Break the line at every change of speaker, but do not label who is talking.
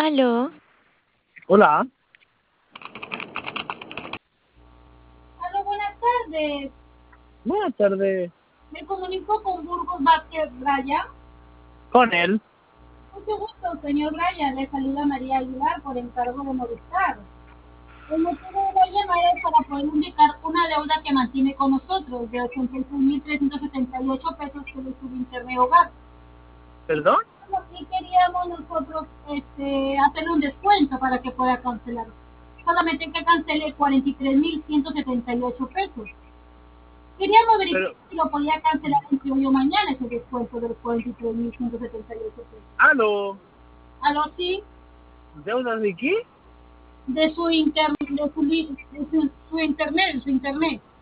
Aló,
Hola,
Aló, buenas tardes.
buenas tardes.
Me comunico con Burgos Vázquez Bryan.
Con él.
Mucho gusto, señor Bryan. Le saluda María Aguilar por encargo de Movistar. El motivo de la llamada es para poder indicar una deuda que mantiene con nosotros de 86.378 pesos que le sube Internet Hogar.
¿Perdón?
Y queríamos nosotros hacerle un descuento para que pueda cancelar. Solamente que cancele 43.178 pesos. Queríamos verificar
Pero,
si lo podía cancelar entre hoy o mañana ese descuento de los 43.178 pesos.
aló,
Algo sí,
¿deudas de qué?
de su internet, de su internet.